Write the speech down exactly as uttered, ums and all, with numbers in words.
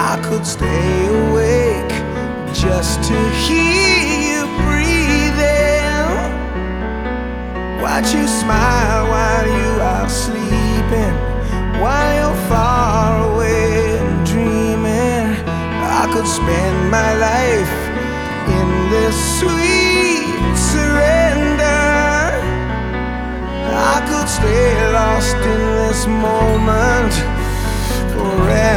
I could stay awake just to hear you breathing. Watch you smile while you are sleeping, while you're far away and dreaming. I could spend my life in this sweet surrender. I could stay lost in this moment forever.